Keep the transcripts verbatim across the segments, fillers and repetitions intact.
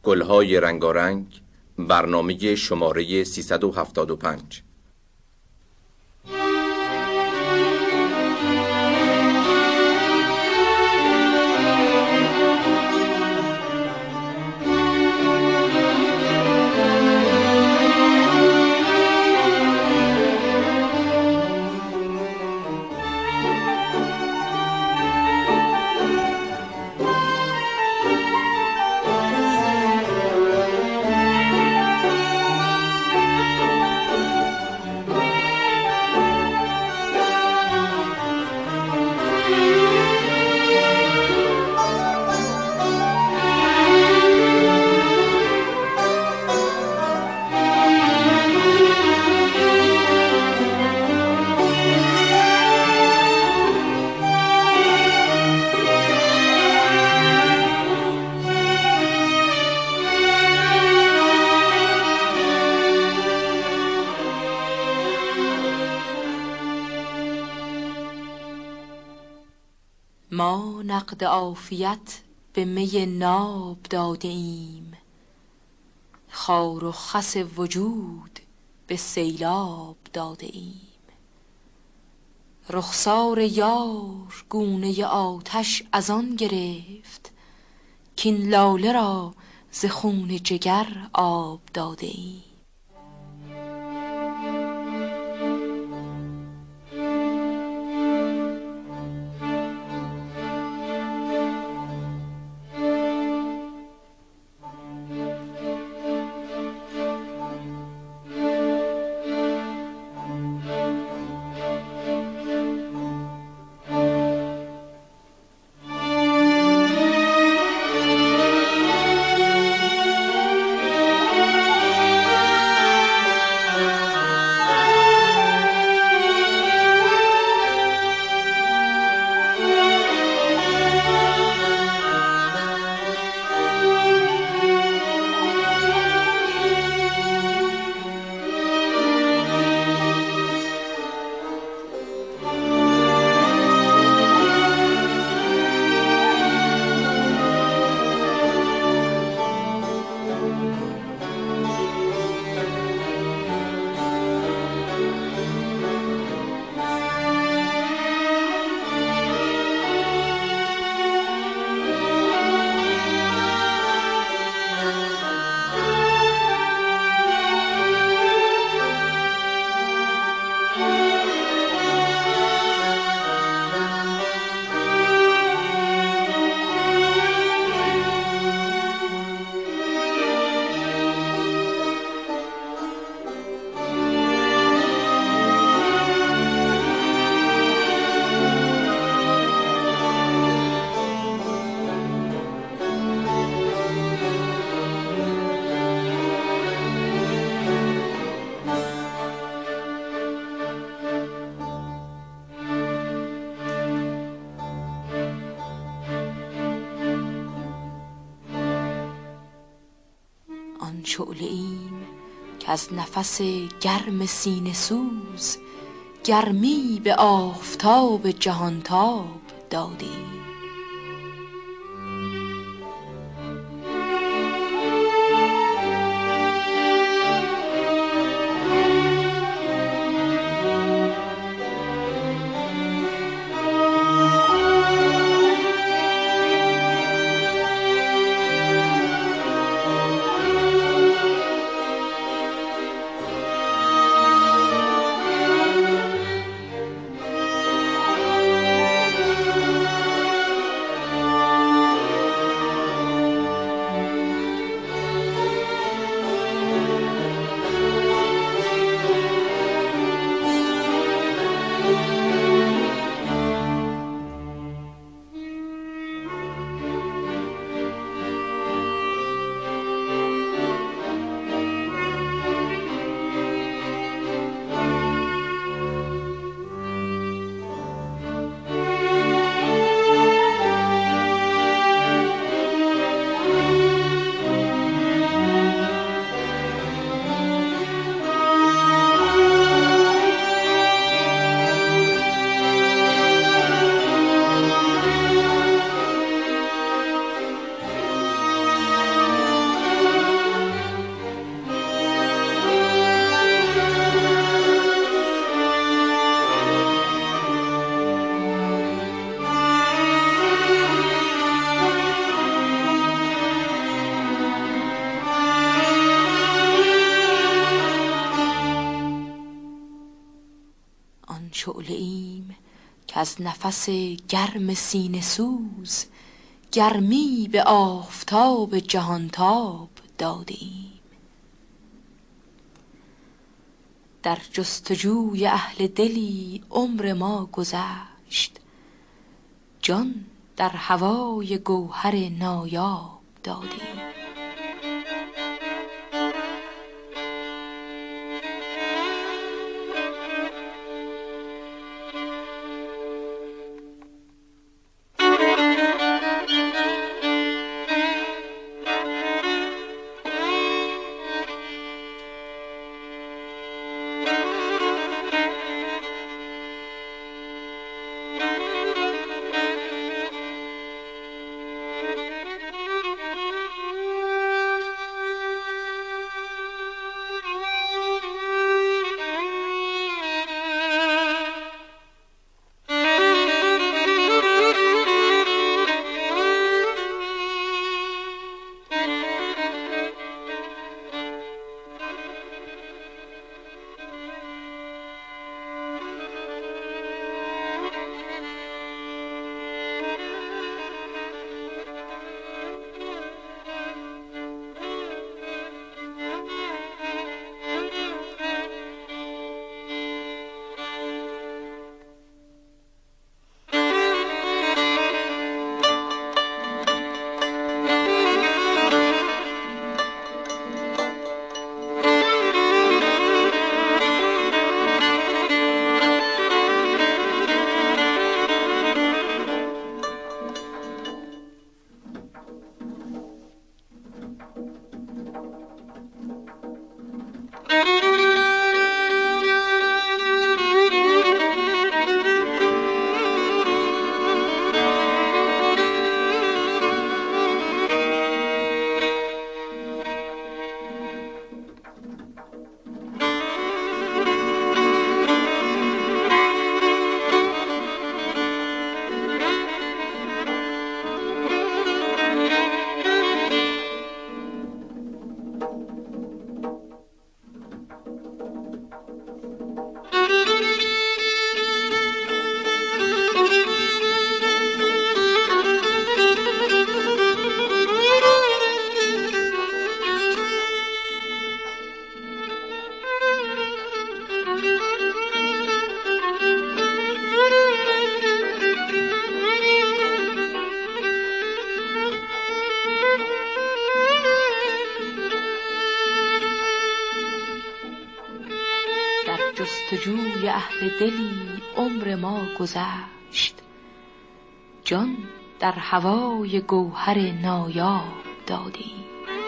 گلهای رنگارنگ، برنامه شماره سیصد و هفتاد و پنج. ما نقد عافیت به می ناب داده ایم، خار و خس وجود به سیلاب داده ایم. رخسار یار گونه آتش از آن گرفت، کین لاله را ز خون جگر آب داده ایم. آن شعله ایم که از نفس گرم سینه سوز، گرمی به آفتاب جهانتاب داده ایم. شعله ایم که از نفس گرم سینه سوز گرمی به آفتاب جهانتاب داده ایم. در جستجوی اهل دلی عمر ما گذشت، جان در هوای گوهر نایاب داده ایم. جستجوی اهل دلی عمر ما گذشت، جان در هوای گوهر نایاب داده ایم.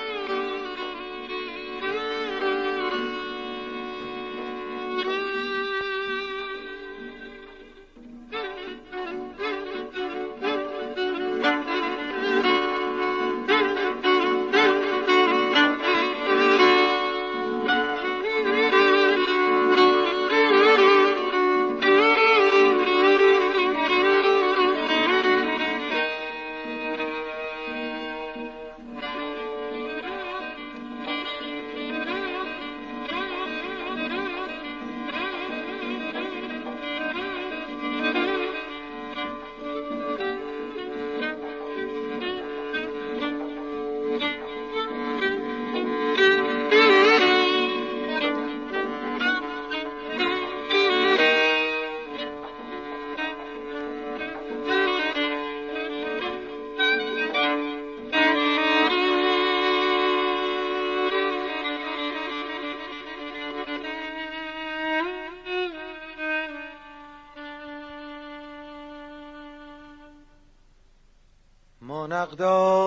ما نقد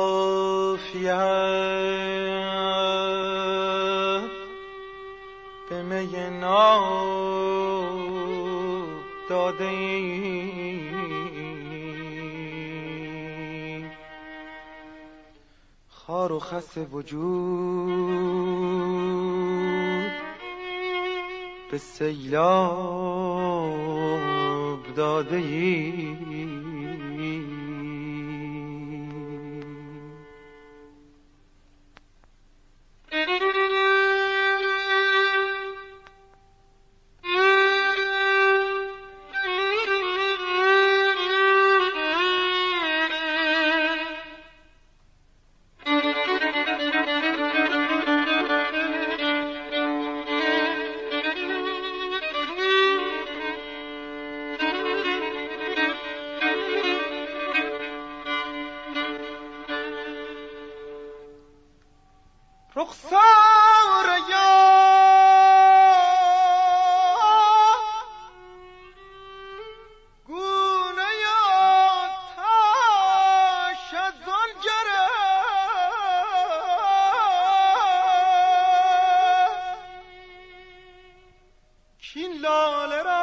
عافیت به می ناب داده ایم، خار و خس وجود به سیلاب داده ایم. رخسار یار گونه آتش از آن گرفت کین لاله را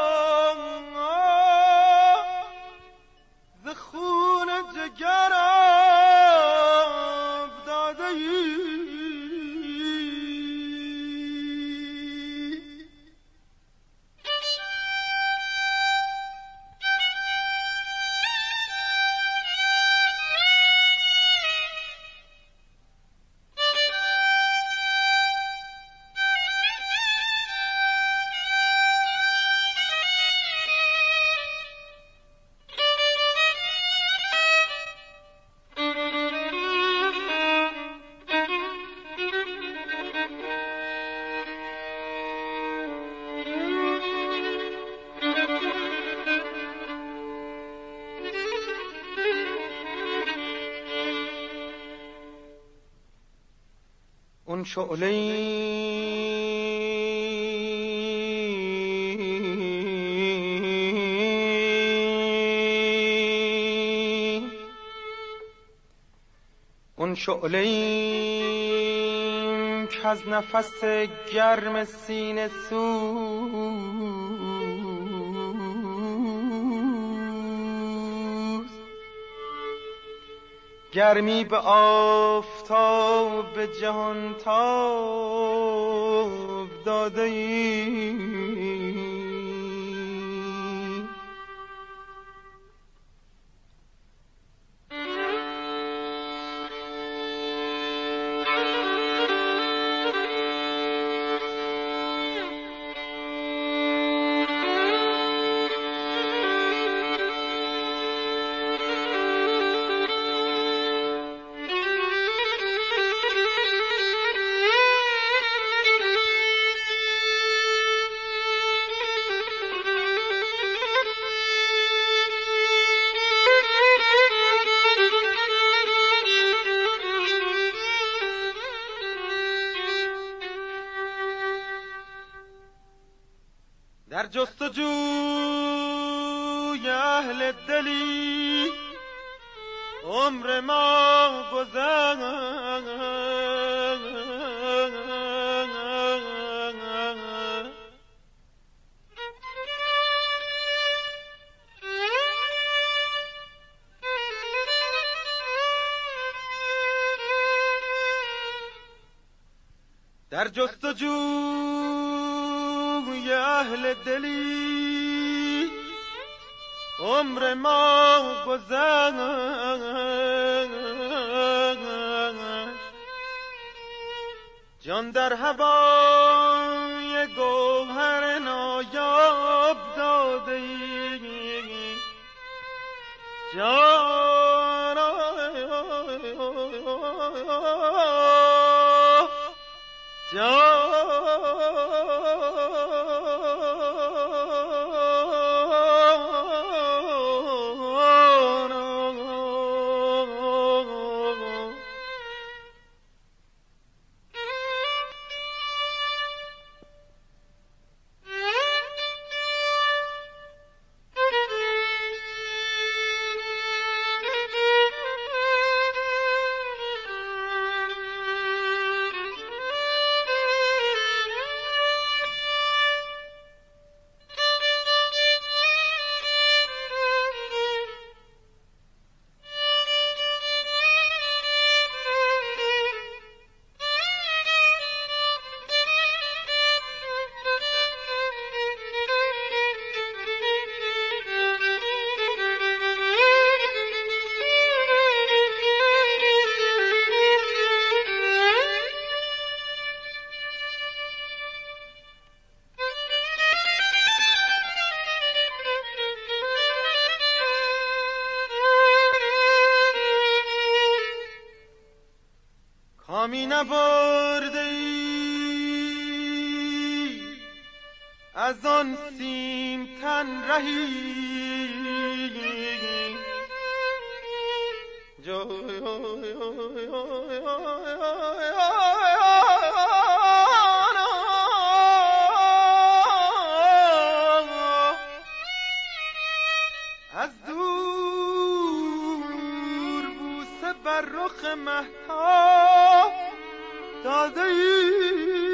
ز خون جگر آب داده ای. اون شعله اون شعله که از نفس گرم سینه سوز گرمی به آفتاب جهان تاب داده ای. در جستجوی اهل دلی عمر ما گذشت در جستجوی اهل دلی عمر ما گذشت جان در هوای گوهر نایاب داده ای جان جان کامی نبرده ای از آن سیم تن رهی جای داده ای.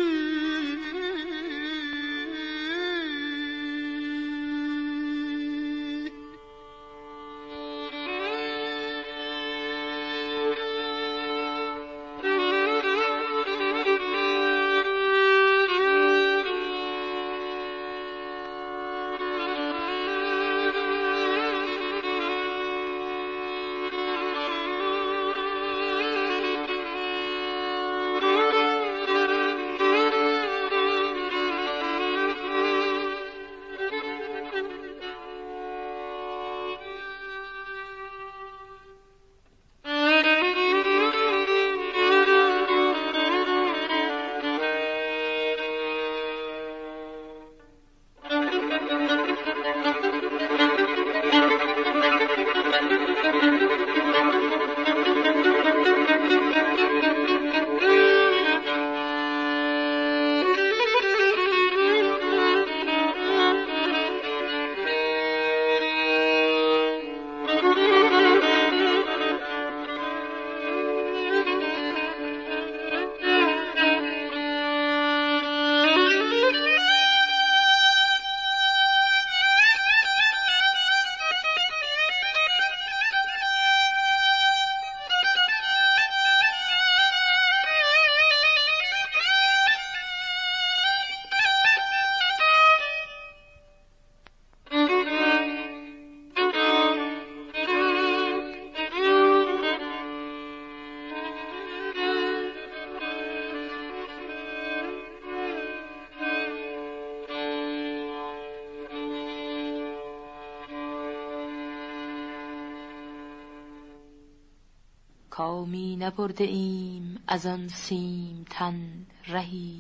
کامی نبرده ایم از آن سیم تن رهی،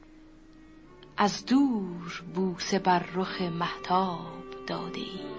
از دور بوسه بر رخ مهتاب داده ایم.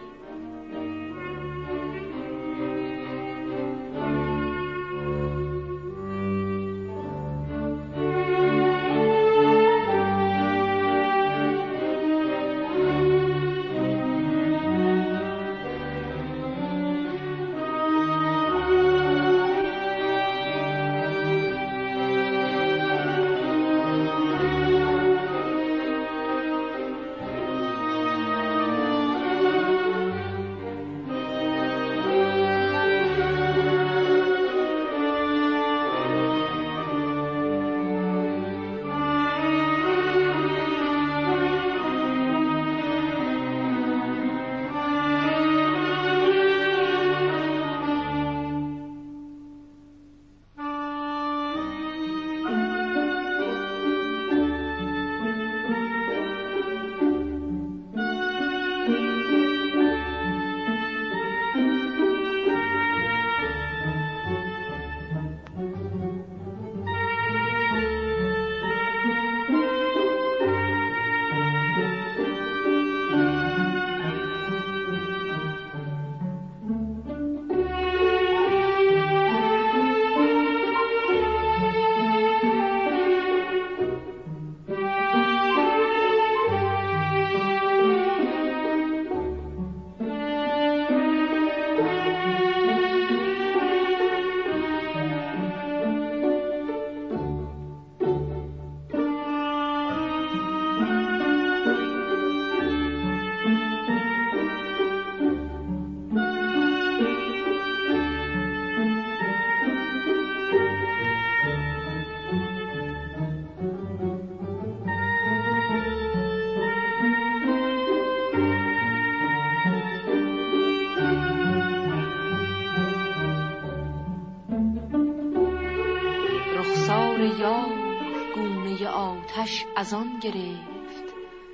یار گونه آتش از آن گرفت،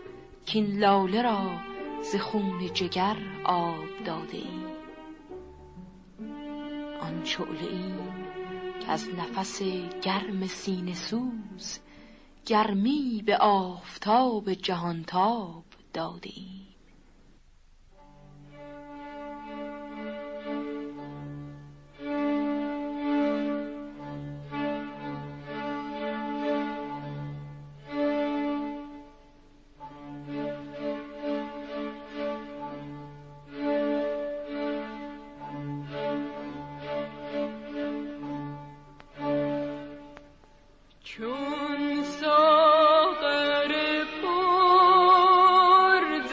کین لاله را ز خون جگر آب داده ایم. آن شعله ایم که از نفس گرم سینه سوز، گرمی به آفتاب جهانتاب داده ایم. چون ساغر پر ز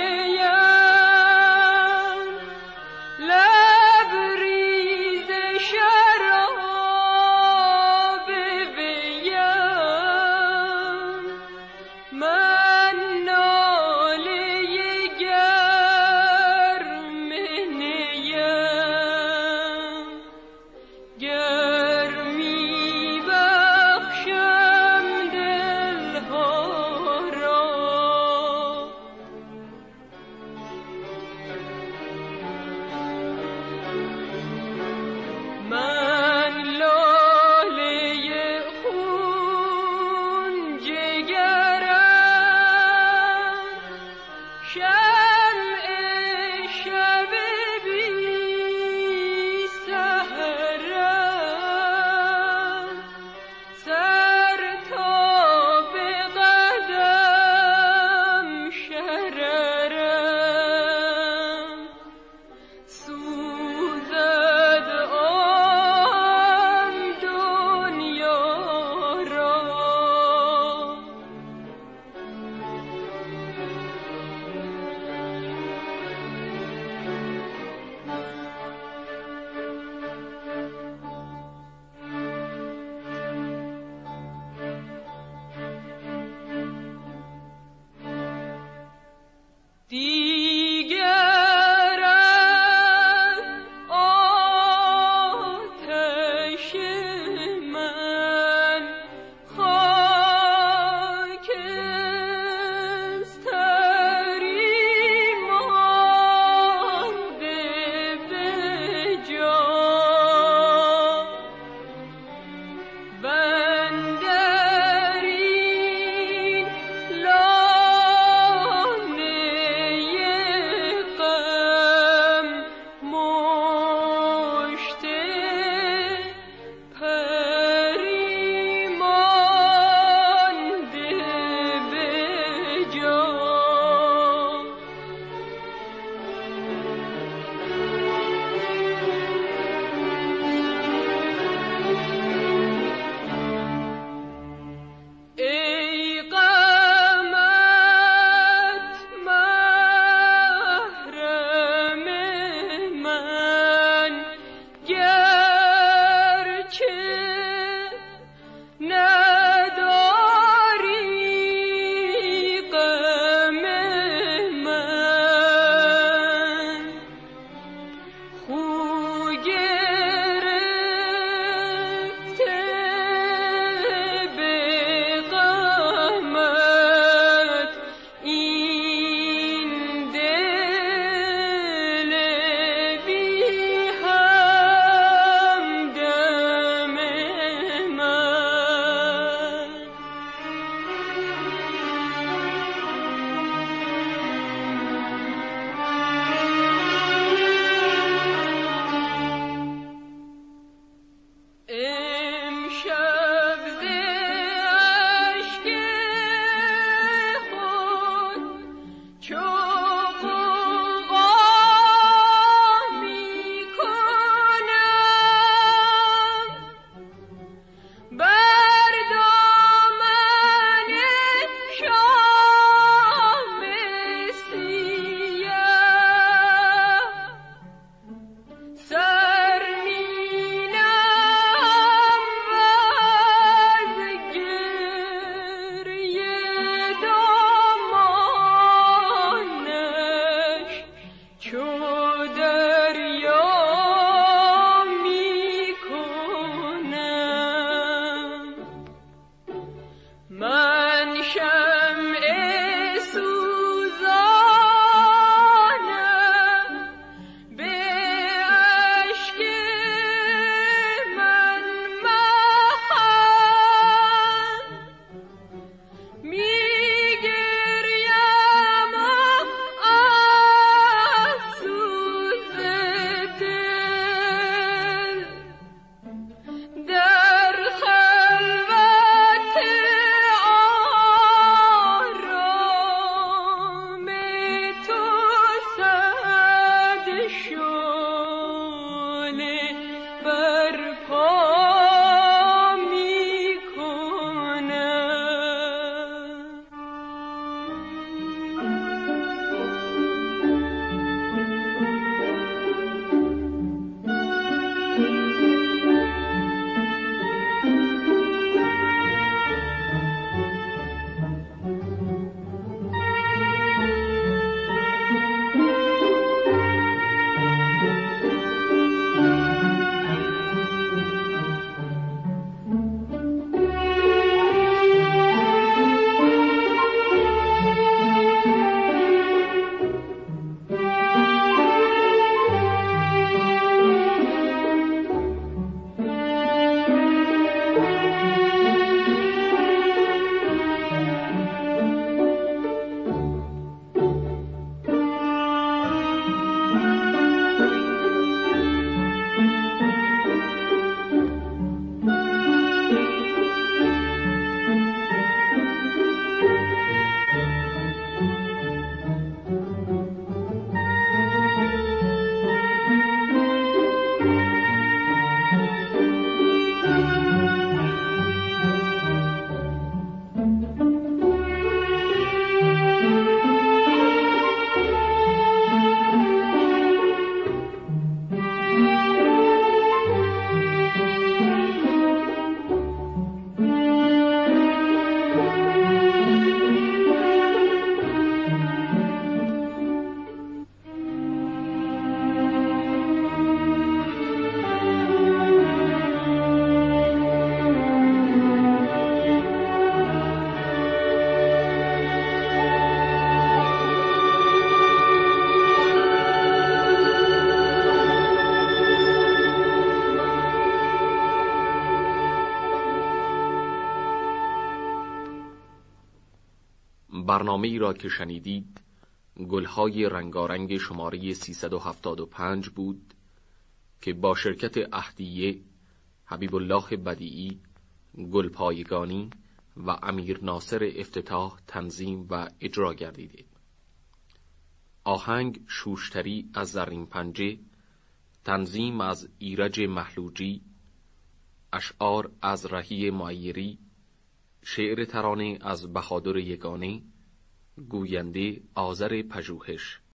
میم لبریز شراب ویم من ناله گرم نیم گر می بخشم دلها را من لاله خون جگرم شمع شب بی سحرم سر تا به قدم شررم سوزد آن دنیا را دیگر از آتش من خاکستری مانده به جا واندر این لانه غم مشت پری مانده به جا برنامه ای را که شنیدید گلهای رنگارنگ شماره سیصد و هفتاد و پنج بود که با شرکت اهدیه، حبیب الله بدیعی، گلپایگانی و امیر ناصر افتتاح تنظیم و اجرا گردیده. آهنگ شوشتری از زرین پنجه، تنظیم از ایرج محلوجی، اشعار از رهی معیری، شعر ترانه از بهادر یگانه، گوینده آذر پژوهش.